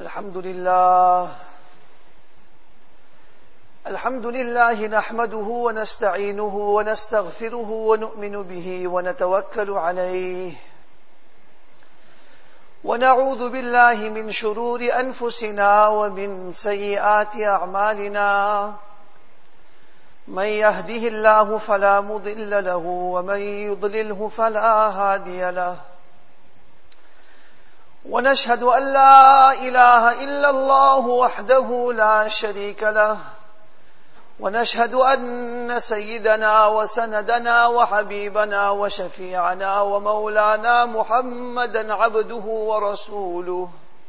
الحمد لله نحمده ونستعينه ونستغفره ونؤمن به ونتوكل عليه ونعوذ بالله من شرور أنفسنا ومن سيئات أعمالنا من يهده الله فلا مضل له ومن يضلله فلا هادي له ونشهد أن لا إله إلا الله وحده لا شريك له ونشهد أن سيدنا وسندنا وحبيبنا وشفيعنا ومولانا محمدا عبده ورسوله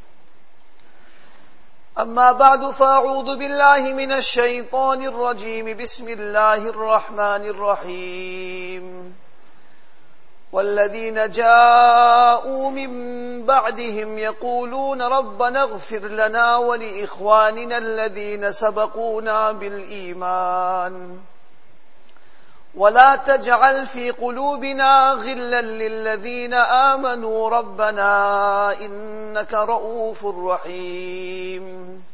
أما بعد فأعوذ بالله من الشيطان الرجيم بسم الله الرحمن الرحيم والذين جاءوا من بعدهم يقولون ربنا اغفر لنا ولإخواننا الذين سبقونا بالإيمان ولا تجعل في قلوبنا غلا للذين آمنوا ربنا إنك رؤوف رحيم.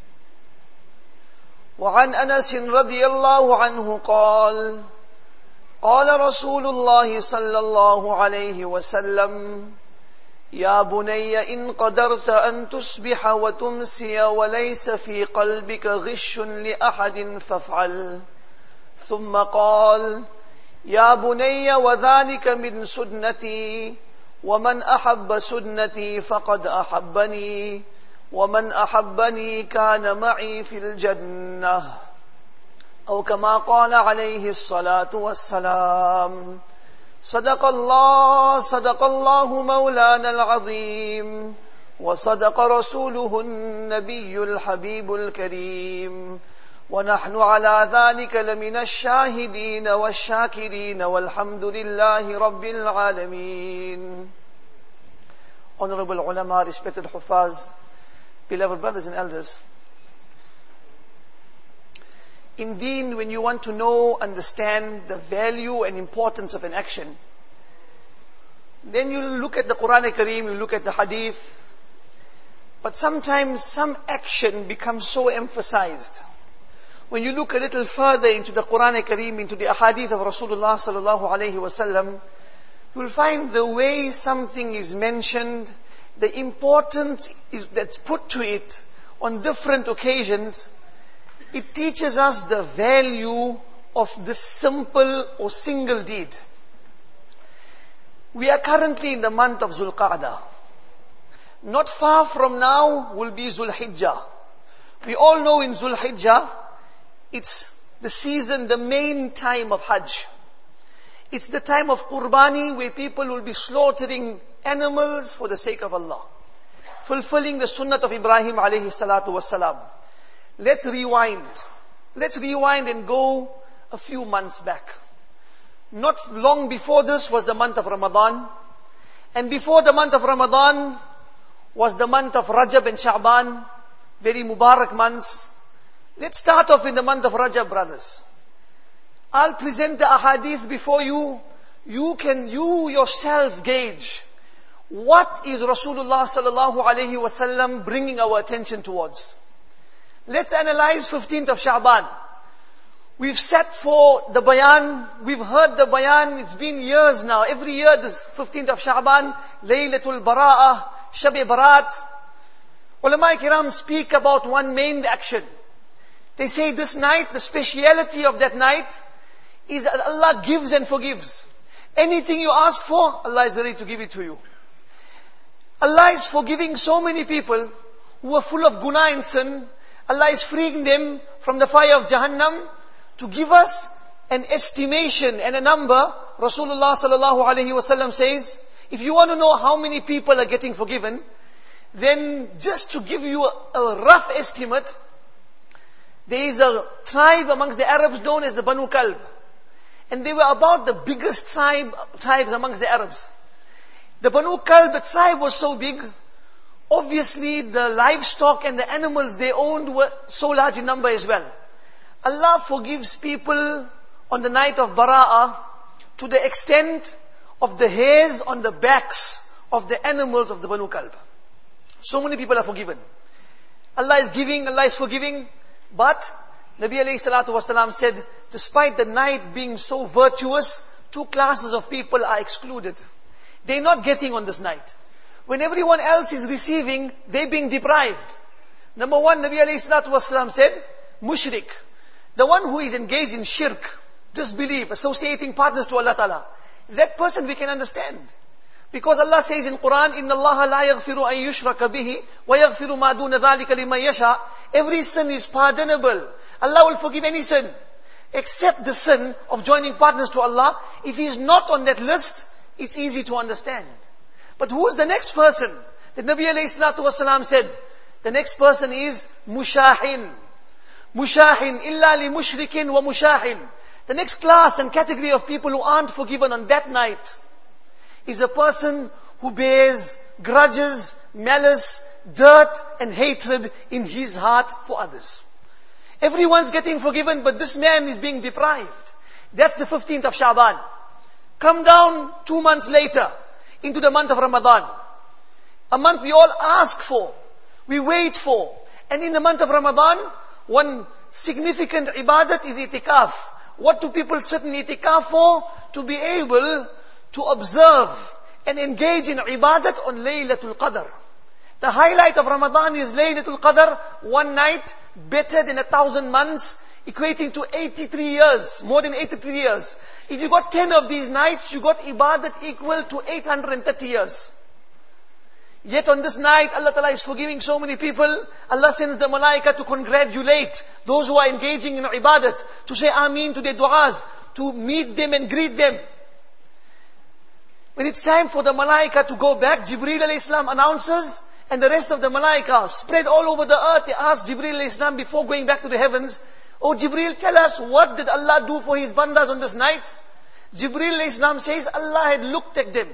وعن أنس رضي الله عنه قال قال رسول الله صلى الله عليه وسلم يا بني إن قدرت أن تصبح وتمسي وليس في قلبك غش لأحد فافعل. ثم قال يا بني وذلك من سنتي ومن أحب سنتي فقد أحبني ومن أحبني كان معي في الجنة أو كما قال عليه الصلاة والسلام. صدق الله مولانا العظيم وصدق رسوله النبي الحبيب الكريم ونحن على ذلك لمن الشاهدين والشاكرين والحمد لله رب العالمين. Honorable ulama, respected Hufaz, beloved brothers and elders, indeed, when you want to know, understand the value and importance of an action, then you look at the Quran Kareem, you look at the Hadith, but sometimes some action becomes so emphasized. When you look a little further into the Quran Kareem, into the Hadith of Rasulullah sallallahu alaihi wasallam, you will find the way something is mentioned, the importance that's put to it on different occasions. It teaches us the value of this simple or single deed. We are currently in the month of Zulqa'dah. Not far from now will be Zulhijjah. We all know in Zulhijjah, it's the season, the main time of Hajj. It's the time of Qurbani, where people will be slaughtering animals for the sake of Allah, fulfilling the sunnah of Ibrahim alayhi salatu wassalam. Let's rewind and go a few months back. Not long before this was the month of Ramadan. And before the month of Ramadan was the month of Rajab and Sha'ban, very Mubarak months. Let's start off in the month of Rajab, brothers. I'll present the ahadith before you. You yourself gauge what is Rasulullah sallallahu alaihi wasallam bringing our attention towards. Let's analyze 15th of Sha'ban. We've sat for the bayan, we've heard the bayan, it's been years now. Every year this 15th of Sha'ban, Laylatul Bara'ah, Shab-e Barat. Ulama Kiram speak about one main action. They say this night, the speciality of that night is that Allah gives and forgives. Anything you ask for, Allah is ready to give it to you. Allah is forgiving so many people who are full of guna and sin. Allah is freeing them from the fire of Jahannam. To give us an estimation and a number, Rasulullah sallallahu alaihi wasallam says, if you want to know how many people are getting forgiven, then just to give you a rough estimate, there is a tribe amongst the Arabs known as the Banu Kalb. And they were about the biggest tribes amongst the Arabs. The Banu Kalb, the tribe was so big. Obviously, the livestock and the animals they owned were so large in number as well. Allah forgives people on the night of Bara'ah to the extent of the hairs on the backs of the animals of the Banu Kalb. So many people are forgiven. Allah is giving, Allah is forgiving. But Nabi alayhi salatu wasalam said, despite the night being so virtuous, two classes of people are excluded. They're not getting on this night. When everyone else is receiving, they're being deprived. Number one, Nabi alayhi salatu wasalam said, mushrik. The one who is engaged in shirk, disbelief, associating partners to Allah Ta'ala. That person we can understand. Because Allah says in Quran, إِنَّ اللَّهَ لَا يَغْفِرُ أَن يُشْرَكَ بِهِ وَيَغْفِرُ مَا دُونَ ذَلِكَ لِمَن يَشَاءُ. Every sin is pardonable. Allah will forgive any sin. Except the sin of joining partners to Allah. If he is not on that list, it's easy to understand. But who is the next person? The Nabi alayhi salatu wasalam said, the next person is mushahin. Mushahin illa li mushrikin wa mushahin. The next class and category of people who aren't forgiven on that night is a person who bears grudges, malice, dirt and hatred in his heart for others. Everyone's getting forgiven, but this man is being deprived. That's the 15th of Sha'ban. Come down 2 months later into the month of Ramadan. A month we all ask for, we wait for. And in the month of Ramadan, one significant ibadat is itikaf. What do people sit in itikaf for? To be able to observe and engage in ibadat on Laylatul Qadr. The highlight of Ramadan is Laylatul Qadr, one night, better than 1,000 months, equating to 83 years, more than 83 years. If you got 10 of these nights, you got ibadat equal to 830 years. Yet on this night, Allah Ta'ala is forgiving so many people. Allah sends the malaika to congratulate those who are engaging in ibadat, to say Ameen to their du'as, to meet them and greet them. When it's time for the malaika to go back, Jibreel alayhi salam announces, and the rest of the malaika spread all over the earth. They asked Jibreel alayhi salam before going back to the heavens, "Oh Jibreel, tell us, what did Allah do for His bandas on this night?" Jibreel alayhi salam says, Allah had looked at them.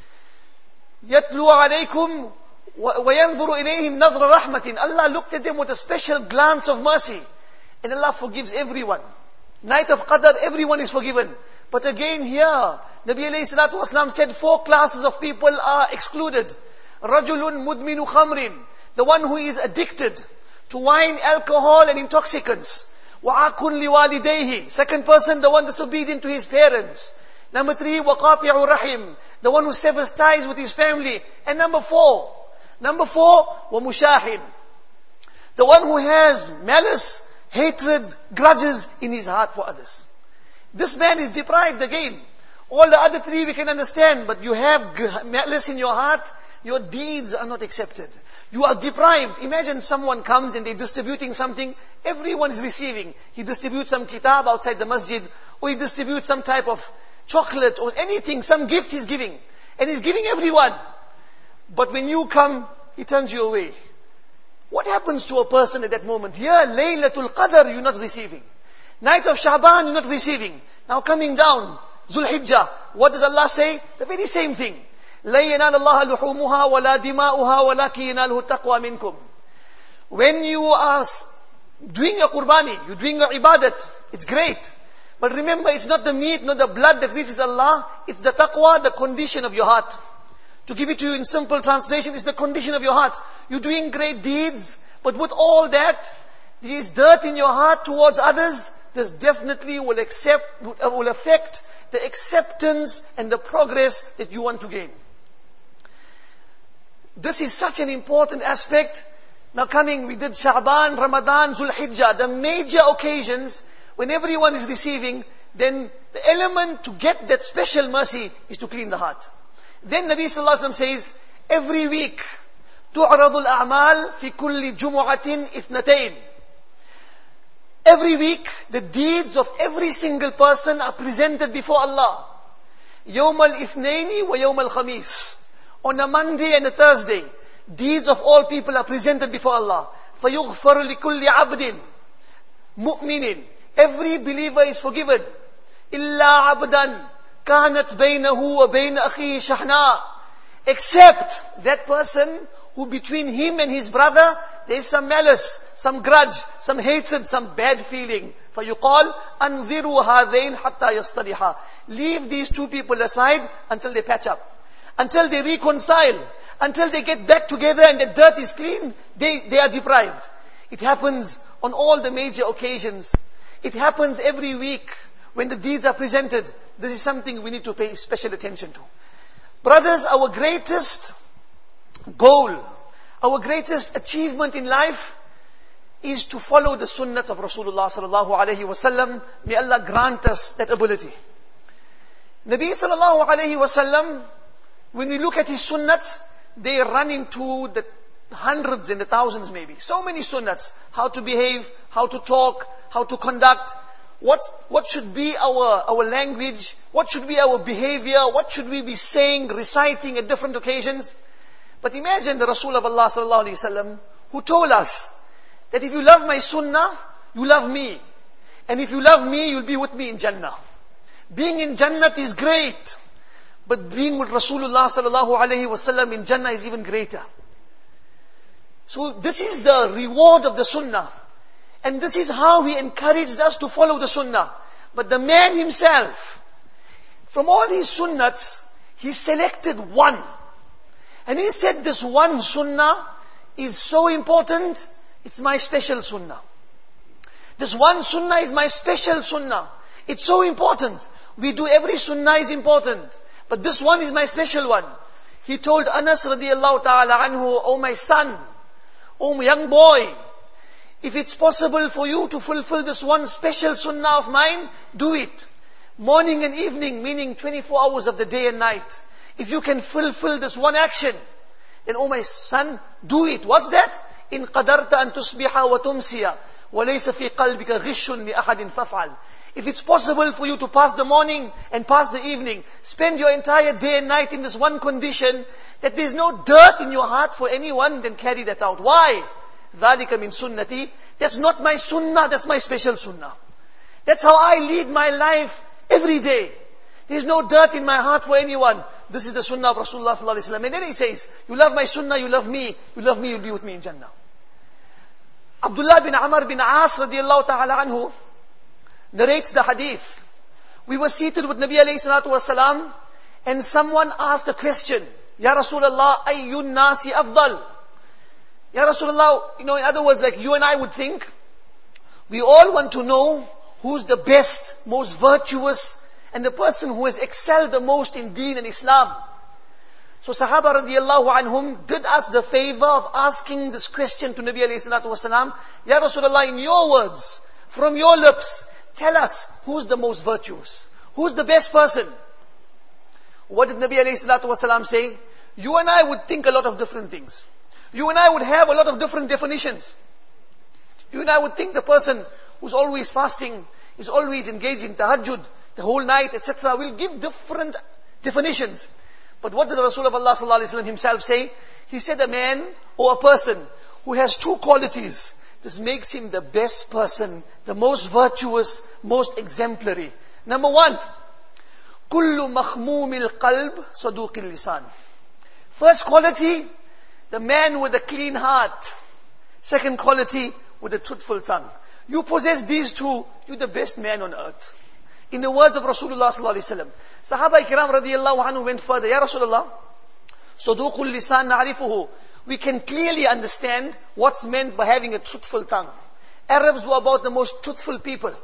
يَتْلُو عَلَيْكُمْ وَيَنْظُرُ إِلَيْهِمْ نَظْرَ رَحْمَةٍ. Allah looked at them with a special glance of mercy. And Allah forgives everyone. Night of Qadr, everyone is forgiven. But again here, Nabi alayhi salatu wasalam said 4 classes of people are excluded. رَجُلٌ مُدْمِنُ خَمْرٍ. The one who is addicted to wine, alcohol and intoxicants. وَعَقٌ لِوَالِدَيْهِ. Second person, the one disobedient to his parents. Number 3, وَقَاطِعُ رَحِمٍ. The one who severs ties with his family. And number 4, وَمُشَاحِنٍ. The one who has malice, hatred, grudges in his heart for others. This man is deprived again. All the other 3 we can understand, but you have malice in your heart, your deeds are not accepted. You are deprived. Imagine someone comes and they're distributing something, everyone is receiving. He distributes some kitab outside the masjid, or he distributes some type of chocolate or anything, some gift he's giving. And he's giving everyone. But when you come, he turns you away. What happens to a person at that moment? Here, Laylatul Qadr, you're not receiving. Night of Sha'ban, you're not receiving. Now coming down, Zulhijjah, what does Allah say? The very same thing. لَن يَنَالَ اللَّهَ لُحُومُهَا وَلَا دِمَاؤُهَا وَلَكِنْ يَنَالُهُ التَّقْوَى مِنْكُمْ. When you are doing your qurbani, you're doing your ibadat, it's great. But remember, it's not the meat, not the blood that reaches Allah. It's the taqwa, the condition of your heart. To give it to you in simple translation, it's the condition of your heart. You're doing great deeds, but with all that, there is dirt in your heart towards others. This definitely will affect the acceptance and the progress that you want to gain. This is such an important aspect. Now we did Sha'ban, Ramadan, Zulhijjah, the major occasions. When everyone is receiving, then the element to get that special mercy is to clean the heart. Then Nabi Sallallahu Alaihi Wasallam says, every week, تُعْرَضُ الْأَعْمَالِ فِي كُلِّ جُمُعَةٍ إِثْنَتَيْنِ. Every week, the deeds of every single person are presented before Allah. يَوْمَ الْإِثْنَيْنِ وَيَوْمَ الْخَمِيسِ. On a Monday and a Thursday, deeds of all people are presented before Allah. فَيُغْفَرُ لِكُلِّ عَبْدٍ مُؤْمِنٍ. Every believer is forgiven. إِلَّا عَبْدًا كَانَتْ بَيْنَهُ وَبَيْنَ أَخِيهِ شَحْنَاء. Except that person who between him and his brother, there is some malice, some grudge, some hatred, some bad feeling. فَيُقَالْ أَنْذِرُوا هَذَيْنِ حَتَّى يَصْطَلِحَا. Leave these 2 people aside until they patch up. until they reconcile, until they get back together and the dirt is clean, they are deprived. It happens on all the major occasions. It happens every week when the deeds are presented. This is something we need to pay special attention to. Brothers, our greatest goal, our greatest achievement in life is to follow the sunnahs of Rasulullah sallallahu alaihi wasallam. May Allah grant us that ability. Nabi sallallahu alaihi wasallam, when we look at his sunnahs, they run into the hundreds and the thousands maybe. So many sunnahs. How to behave, how to talk, how to conduct. What should be our language? What should be our behavior? What should we be saying, reciting at different occasions? But imagine the Rasul of Allah sallallahu alaihi wasallam, who told us that if you love my sunnah, you love me. And if you love me, you'll be with me in Jannah. Being in Jannah is great. But being with Rasulullah sallallahu alaihi wasallam in Jannah is even greater. So this is the reward of the sunnah. And this is how he encouraged us to follow the sunnah. But the man himself, from all his sunnahs, he selected one. And he said this one sunnah is so important, it's my special sunnah. This one sunnah is my special sunnah. It's so important. We do every sunnah is important. But this one is my special one. He told Anas radiallahu ta'ala anhu, oh my son, oh my young boy, if it's possible for you to fulfill this one special sunnah of mine, do it. Morning and evening, meaning 24 hours of the day and night. If you can fulfill this one action, then oh my son, do it. What's that? إن قدرت أن تصبح وتمسي وليس في قلبك غش لأحد فافعل. If it's possible for you to pass the morning and pass the evening, spend your entire day and night in this one condition, that there's no dirt in your heart for anyone, then carry that out. Why? ذَلِكَ مِن sunnati. That's not my sunnah, that's my special sunnah. That's how I lead my life every day. There's no dirt in my heart for anyone. This is the sunnah of Rasulullah sallallahu alaihi wasallam. And then he says, you love my sunnah, you love me, you'll be with me in Jannah. Abdullah bin Amr bin As radiallahu ta'ala anhu narrates the hadith. We were seated with Nabi alayhi salatu wasalam, and someone asked a question. Ya Rasulullah, ayyun nasi afdal? Ya Rasulullah, in other words, like you and I would think, we all want to know who's the best, most virtuous, and the person who has excelled the most in deen and Islam. So Sahaba radiallahu anhum did us the favor of asking this question to Nabi alayhi salatu wasalam. Ya Rasulullah, in your words, from your lips, tell us who's the most virtuous, who's the best person. What did Nabi alayhi salatu wasalam say? You and I would think a lot of different things. You and I would have a lot of different definitions. You and I would think the person who's always fasting, is always engaged in tahajjud, the whole night, etc. will give different definitions. But what did the Rasul of Allah sallallahu alaihi wasallam himself say? He said a man or a person who has two qualities, this makes him the best person, the most virtuous, most exemplary. Number one, kullu makhmumil qalb saduqil lisan. First quality, the man with a clean heart. Second quality, with a truthful tongue. You possess these two, you're the best man on earth. In the words of Rasulullah sallallahu alaihi wasallam, Sahaba Ikram radiyallahu anhu went further. Ya Rasulullah, saduqul lisan na'rifuhu. We can clearly understand what's meant by having a truthful tongue. Arabs were about the most truthful people.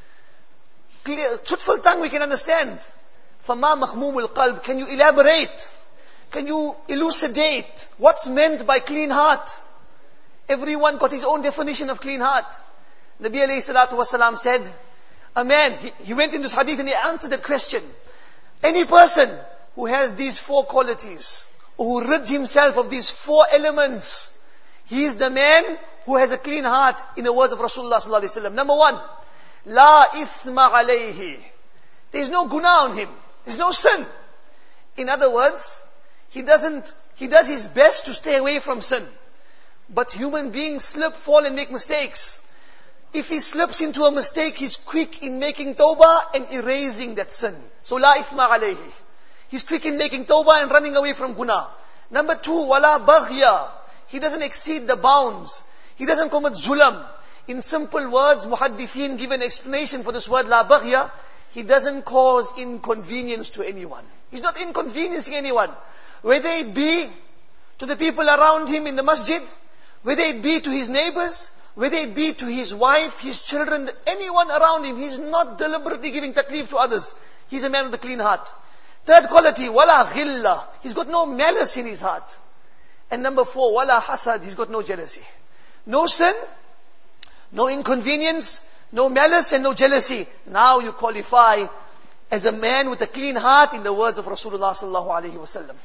Truthful tongue we can understand. فَمَا مَخْمُومُ الْقَلْبِ. Can you elaborate? Can you elucidate what's meant by clean heart? Everyone got his own definition of clean heart. Nabi alayhi salatu wasalam said, a man, he went into this hadith and he answered that question. Any person who has these four qualities, or who rids himself of these four elements, he is the man who has a clean heart, in the words of Rasulullah sallallahu alaihi wasallam. Number one, la ithma alayhi. There is no guna on him. There is no sin. In other words, he does his best to stay away from sin. But human beings slip, fall and make mistakes. If he slips into a mistake, he's quick in making tawbah and erasing that sin. So la ithma alayhi. He's quick in making tawbah and running away from guna. Number two, wala baghya. He doesn't exceed the bounds. He doesn't commit zulam. In simple words, muhaddithin give an explanation for this word la baghya. He doesn't cause inconvenience to anyone. He's not inconveniencing anyone. whether it be to the people around him in the masjid, whether it be to his neighbors, whether it be to his wife, his children, anyone around him, he's not deliberately giving taklif to others. He's a man with a clean heart. Third quality, wala ghilla. He's got no malice in his heart. And number 4, wala hasad. He's got no jealousy. No sin, no inconvenience, no malice and no jealousy. Now you qualify as a man with a clean heart in the words of Rasulullah sallallahu alaihi wasallam.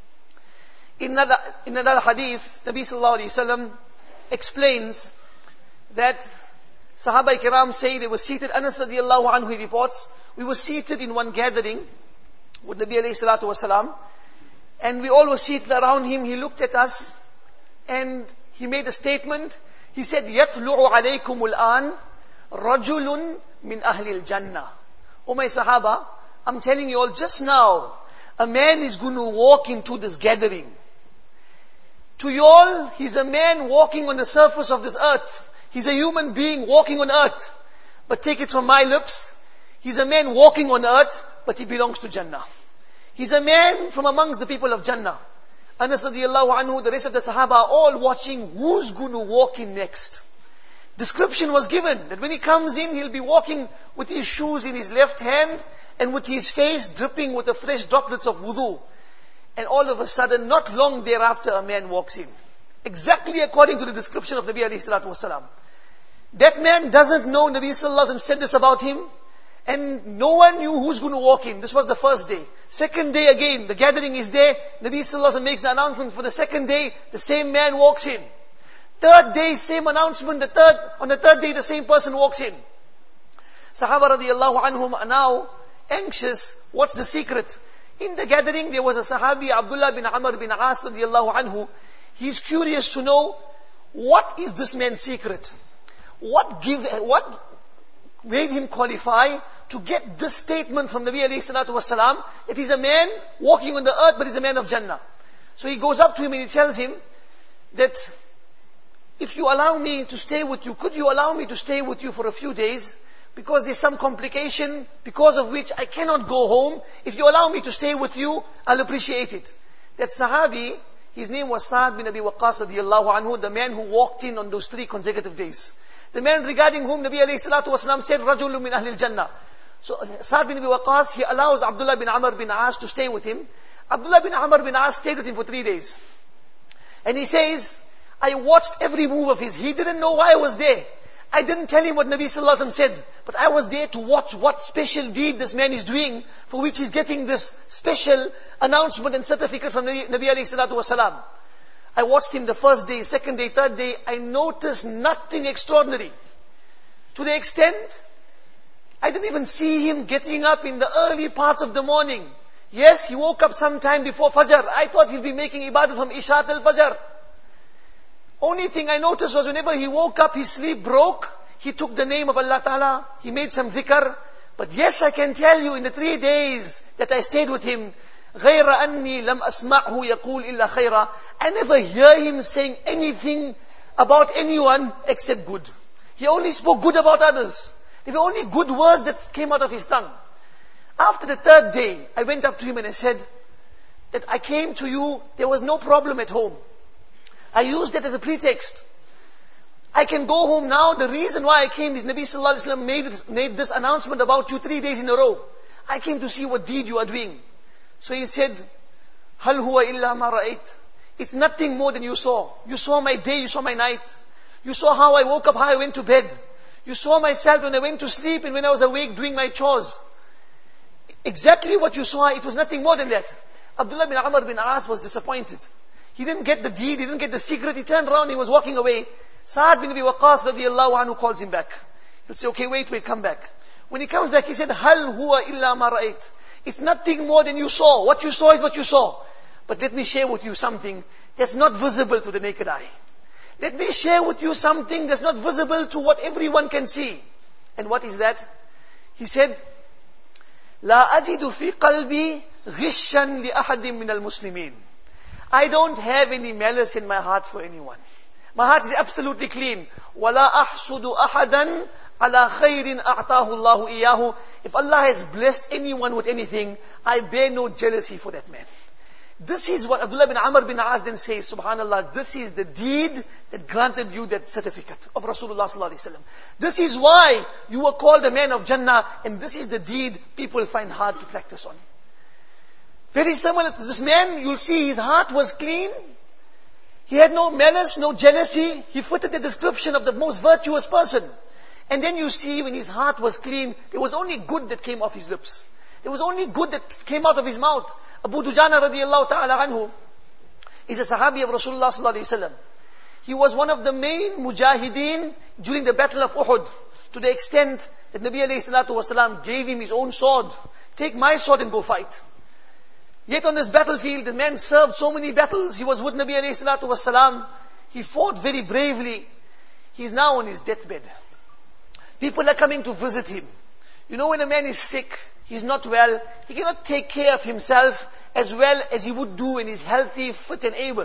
In another hadith, Nabi sallallahu alaihi wasallam explains that Sahaba Kiram say they were seated, Anas radiallahu anhu he reports, we were seated in one gathering with Nabi alayhi salatu wasalam, and we all were seated around him. He looked at us and he made a statement. He said, يَطْلُعُ عَلَيْكُمُ الْآنِ رَجُلٌ مِنْ أَهْلِ الْجَنَّةِ. Oh my Sahaba, I'm telling you all just now, a man is going to walk into this gathering. To you all, he's a man walking on the surface of this earth. He's a human being walking on earth. But take it from my lips, he's a man walking on earth, but he belongs to Jannah. He's a man from amongst the people of Jannah. Anas radiallahu anhu, the rest of the Sahaba are all watching who's going to walk in next. Description was given that when he comes in, he'll be walking with his shoes in his left hand and with his face dripping with the fresh droplets of wudu. And all of a sudden, not long thereafter, a man walks in. Exactly according to the description of Nabi alayhi salatu wasalam. That man doesn't know Nabi sallallahu alaihi wasallam said this about him. And no one knew who's going to walk in. This was the first day. Second day again, the gathering is there. Nabi sallallahu alaihi wasallam makes the announcement for the second day. The same man walks in. Third day, same announcement. On the third day, the same person walks in. Sahaba radiallahu anhum are now anxious. What's the secret? In the gathering, there was a Sahabi, Abdullah bin Amr bin As radiallahu anhu. He's curious to know, what is this man's secret? What made him qualify to get this statement from Nabi alayhi salatu wasalam, that he's a man walking on the earth, but he's a man of Jannah. So he goes up to him and he tells him that, if you allow me to stay with you, could you allow me to stay with you for a few days? Because there's some complication, because of which I cannot go home. If you allow me to stay with you, I'll appreciate it. That Sahabi, his name was Sa'ad bin Abi Waqqas radiyallahu anhu, the man who walked in on those 3 consecutive days. The man regarding whom Nabi alayhi salatu wasalam said, رَجُلٌ مِنْ أَهْلِ الْجَنَّةِ. So Sa'ad bin Abi Waqqas, he allows Abdullah bin Amr bin As to stay with him. Abdullah bin Amr bin As stayed with him for 3 days. And he says, I watched every move of his. He didn't know why I was there. I didn't tell him what Nabi sallallahu alaihi wasallam said, but I was there to watch what special deed this man is doing, for which he's getting this special announcement and certificate from Nabi alayhi salatu wasalam. I watched him the first day, second day, third day. I noticed nothing extraordinary. To the extent, I didn't even see him getting up in the early parts of the morning. Yes, he woke up sometime before Fajr. I thought he'll be making ibadat from Isha till Fajr. Only thing I noticed was whenever he woke up, his sleep broke. He took the name of Allah Ta'ala. He made some dhikr. But yes, I can tell you in the 3 days that I stayed with him, غَيْرَ أَنِّي لَمْ أَسْمَعْهُ يَقُولْ إِلَّا خَيْرًا. I never hear him saying anything about anyone except good. He only spoke good about others. There were only good words that came out of his tongue. After the 3rd day, I went up to him and I said, that I came to you, there was no problem at home. I used that as a pretext. I can go home now. The reason why I came is Nabi sallallahu alaihi wasallam made this announcement about you 3 days in a row. I came to see what deed you are doing. So he said, هَلْ هُوَ إِلَّا مَا رَأَيْتَ. It's nothing more than you saw. You saw my day, you saw my night. You saw how I woke up, how I went to bed. You saw myself when I went to sleep and when I was awake doing my chores. Exactly what you saw, it was nothing more than that. Abdullah bin Amr bin As was disappointed. He didn't get the deed, he didn't get the secret. He turned around, he was walking away. Sa'ad bin Abi Waqqas radiyallahu anhu calls him back. He'll say, okay, wait, come back. When he comes back, he said, هَلْ هُوَ إِلَّا مَا رَأَيْتَ. It's nothing more than you saw. What you saw is what you saw. But let me share with you something that's not visible to the naked eye. Let me share with you something that's not visible to what everyone can see. And what is that? He said, لَا أَجِدُ فِي قَلْبِي غِشًّا لِأَحَدٍ مِّنَ الْمُسْلِمِينَ. I don't have any malice in my heart for anyone. My heart is absolutely clean. وَلَا أَحْسُدُ أَحَدًا عَلَى خَيْرٍ أَعْطَاهُ اللَّهُ إِيَّاهُ. If Allah has blessed anyone with anything, I bear no jealousy for that man. This is what Abdullah bin Amr bin As then says, subhanallah, this is the deed that granted you that certificate of Rasulullah sallallahu alaihi wasallam. This is why you were called a man of Jannah, and this is the deed people find hard to practice on. Very similar to this man, you'll see his heart was clean. He had no malice, no jealousy. He fitted the description of the most virtuous person. And then you see when his heart was clean, there was only good that came off his lips. There was only good that came out of his mouth. Abu Dujana radiallahu ta'ala anhu is a sahabi of Rasulullah sallallahu alayhi wasallam. He was one of the main mujahideen during the battle of Uhud, to the extent that Nabi alayhi salatu wasalam gave him his own sword. Take my sword and go fight. Yet on this battlefield, the man served so many battles. He was with Nabi alayhi salatu wasalam. He fought very bravely. He's now on his deathbed. People are coming to visit him. You know, when a man is sick, he's not well, he cannot take care of himself as well as he would do when he's healthy, fit and able.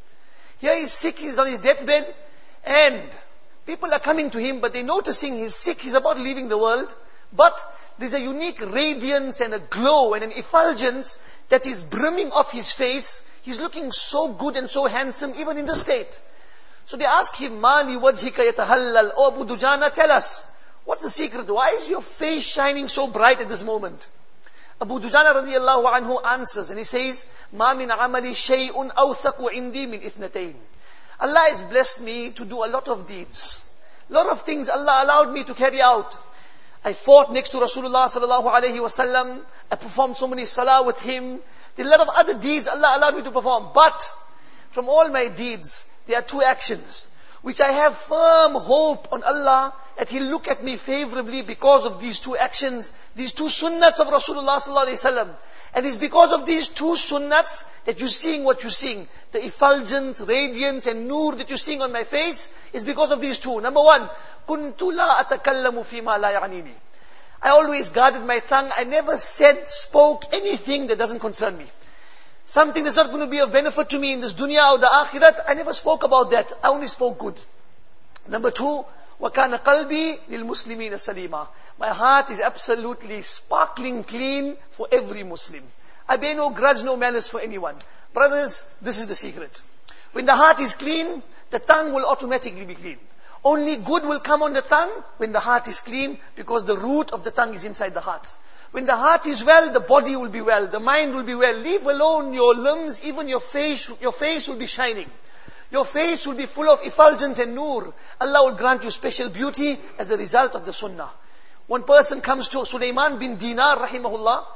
Here he's sick, he's on his deathbed, and people are coming to him, but they're noticing he's sick, he's about leaving the world, but there's a unique radiance and a glow and an effulgence that is brimming off his face. He's looking so good and so handsome, even in the state. So they ask him, Mali wajhika yatahallal, O Abu Dujana, tell us, what's the secret? Why is your face shining so bright at this moment? Abu Dujana radiallahu anhu answers, and he says, Ma min amali shay'un awthaqu indi min ithnatayn. Allah has blessed me to do a lot of deeds. A lot of things Allah allowed me to carry out. I fought next to Rasulullah sallallahu alayhi wasallam. I performed so many salah with him. There are a lot of other deeds Allah allowed me to perform. But from all my deeds, there are two actions which I have firm hope on Allah that He'll look at me favorably because of these two actions, these two sunnats of Rasulullah sallallahu alaihi wasallam. And it's because of these two sunnats that you're seeing what you're seeing. The effulgence, radiance and nur that you're seeing on my face is because of these two. Number one, kuntu la atakallamu fima la ya'nini. I always guarded my tongue. I never spoke anything that doesn't concern me. Something that's not going to be of benefit to me in this dunya or the akhirat, I never spoke about that. I only spoke good. Number two, وَكَانَ قَلْبِي لِلْمُسْلِمِينَ سَلِيمًا. My heart is absolutely sparkling clean for every Muslim. I bear no grudge, no malice for anyone. Brothers, this is the secret. When the heart is clean, the tongue will automatically be clean. Only good will come on the tongue when the heart is clean, because the root of the tongue is inside the heart. When the heart is well, the body will be well, the mind will be well. Leave alone your limbs, even your face will be shining. Your face will be full of effulgence and nur. Allah will grant you special beauty as a result of the sunnah. One person comes to Sulaiman bin Dinar, rahimahullah.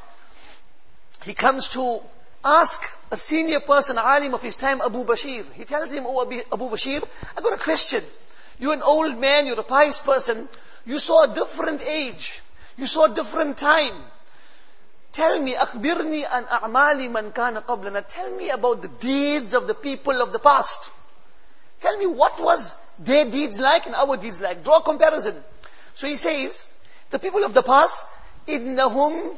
He comes to ask a senior person, alim of his time, Abu Bashir. He tells him, Oh Abu Bashir, I got a question. You're an old man, you're a pious person. You saw a different age. You saw a different time. Tell me, أخبرني عن أعمال من كان قبلنا. Tell me about the deeds of the people of the past. Tell me what was their deeds like and our deeds like. Draw a comparison. So he says, the people of the past, إنهم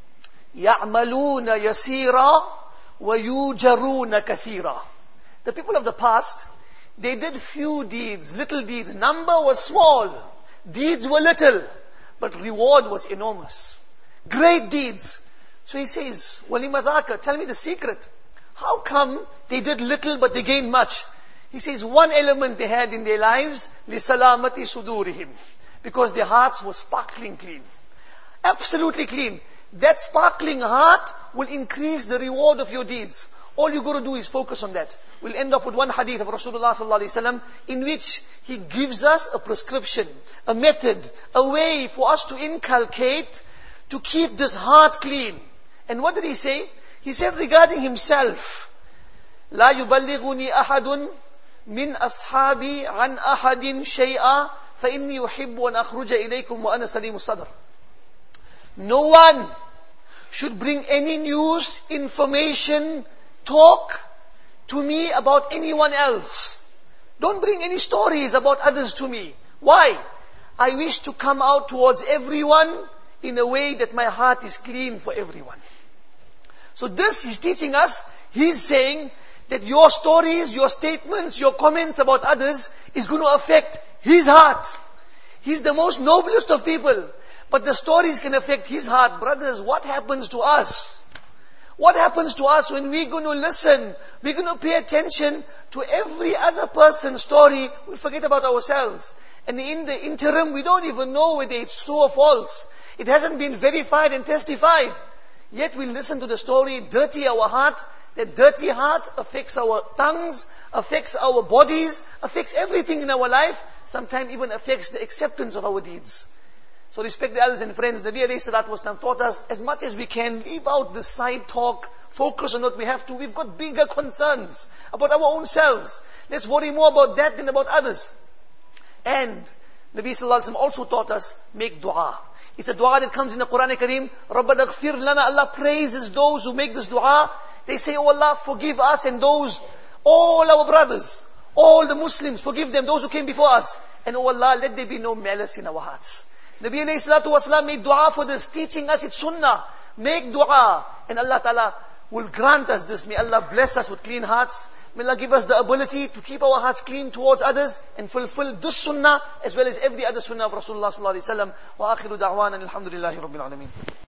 يعملون يسيرا ويوجرون كثيرا. The people of the past, they did few deeds, little deeds. Number was small. Deeds were little. But reward was enormous. Great deeds. So he says, وَلِمَ ذَاكَ, tell me the secret. How come they did little but they gained much? He says, one element they had in their lives, لِسَلَامَةِ صُدُورِهِمْ, because their hearts were sparkling clean. Absolutely clean. That sparkling heart will increase the reward of your deeds. All you got to do is focus on that. We'll end off with one hadith of Rasulullah sallallahu alaihi wasallam, in which he gives us a prescription, a method, a way for us to inculcate, to keep this heart clean. And what did he say? He said regarding himself, لا يبلغني أحد من أصحابي عن أحد شيئا فإني يحب أن أخرج إليكم وأنا سليم الصدر. No one should bring any news, information, talk to me about anyone else. Don't bring any stories about others to me. Why? I wish to come out towards everyone in a way that my heart is clean for everyone. So this he's teaching us. He's saying that your stories, your statements, your comments about others is going to affect his heart. He's the most noblest of people. But the stories can affect his heart. Brothers, what happens to us What happens to us when we're going to listen, we're going to pay attention to every other person's story, we forget about ourselves. And in the interim, we don't even know whether it's true or false. It hasn't been verified and testified. Yet we listen to the story, dirty our heart. That dirty heart affects our tongues, affects our bodies, affects everything in our life, sometimes even affects the acceptance of our deeds. So respect the elders and friends. Nabi alayhi salatu wasalam taught us, as much as we can, leave out the side talk, focus on what we have to. We've got bigger concerns about our own selves. Let's worry more about that than about others. And Nabi sallallahu alayhi wasallam also taught us, make dua. It's a dua that comes in the Quran Kareem. Rabbana ghfir lana. Allah praises those who make this dua. They say, oh Allah, forgive us and those, all our brothers, all the Muslims, forgive them, those who came before us. And oh Allah, let there be no malice in our hearts. Nabi alayhi salatu wasalam made dua for this, teaching us it's sunnah. Make dua. And Allah Ta'ala will grant us this. May Allah bless us with clean hearts. May Allah give us the ability to keep our hearts clean towards others and fulfill this sunnah as well as every other sunnah of Rasulullah sallallahu alaihi wasallam. Wa akhiru da'wana alhamdulillahi rabbil alameen.